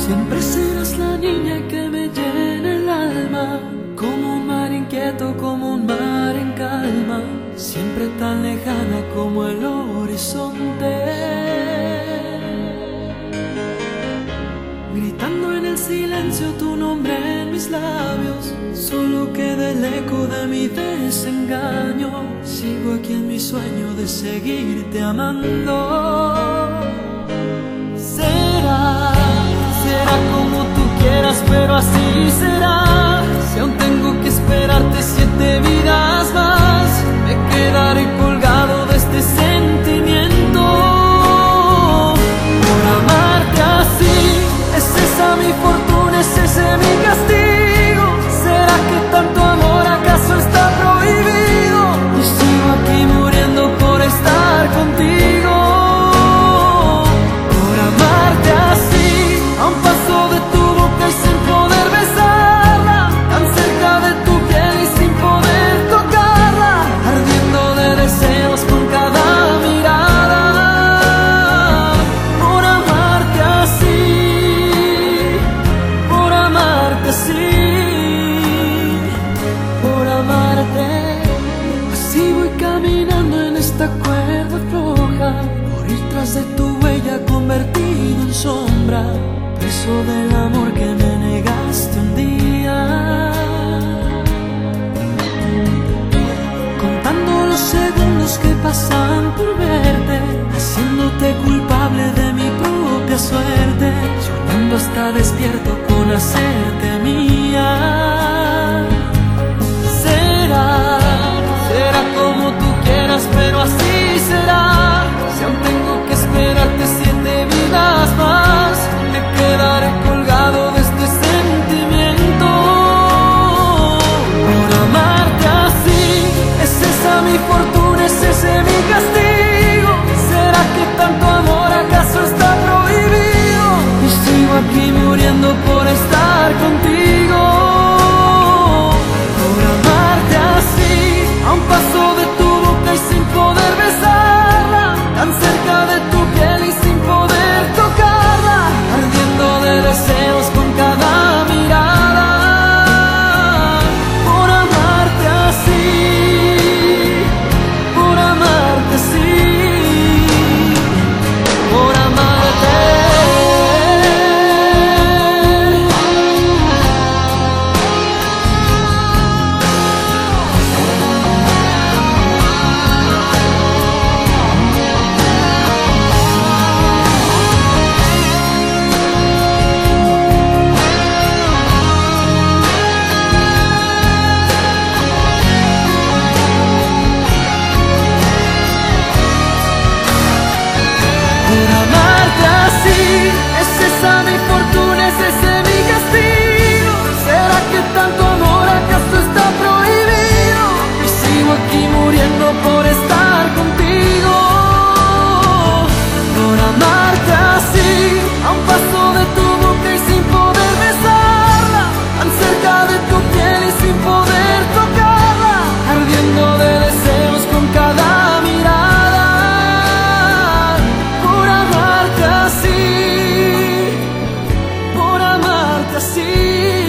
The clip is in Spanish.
Siempre serás la niña que me llena el alma, como un mar inquieto, como un mar en calma, siempre tan lejana como el horizonte. Gritando en el silencio tu nombre en mis labios, solo queda el eco de mi desengaño. Sigo aquí en mi sueño de seguirte amando. Será como tú quieras, pero así será. Si aún tengo que esperarte 7 vidas más, me quedaré colgado de este sentimiento. Por amarte así, es esa mi fortuna, es ese mi castigo. ¿Será que tanto amor acaso está prohibido? Y sigo aquí muriendo por estar contigo. Por amarte así, a un paso de tu boca y sin poder besarla, tan cerca de tu piel y sin poder tocarla, ardiendo de deseos con cada mirada. Por amarte así, por amarte así, por amarte. Así voy caminando en esta cuerda floja, por ir tras de tu huella convertido en sombra, preso del amor que me negaste un día. Contando los segundos que pasan por verte, haciéndote culpable de mi propia suerte, soñando hasta despierto con hacerte mía. Será como tú quieras, pero así será. Si aún tengo que esperarte 7 vidas más, me quedaré colgado de este sentimiento. Por amarte así, es esa mi fortuna, es ese mi castigo. ¿Será que tanto amor acaso está prohibido? Y sigo aquí muriendo por estar contigo. Por amarte así, a un paso de tu boca y sin poder besarla, tan cerca de tu piel y sin poder tocarla, ardiendo de deseos con cada mirada. Por amarte así, por amarte así, por amarte. Por amarte así, es esa mi fortuna, es ese mi castigo. ¿Será que tanto amor acaso está prohibido? Y sigo aquí muriendo por estar contigo. Por amarte así, a un paso de tu boca y sin poder besarla, tan cerca de tu piel y sin poder tocarla, ardiendo de deseos con cada mirada. Por amarte así, por amarte así.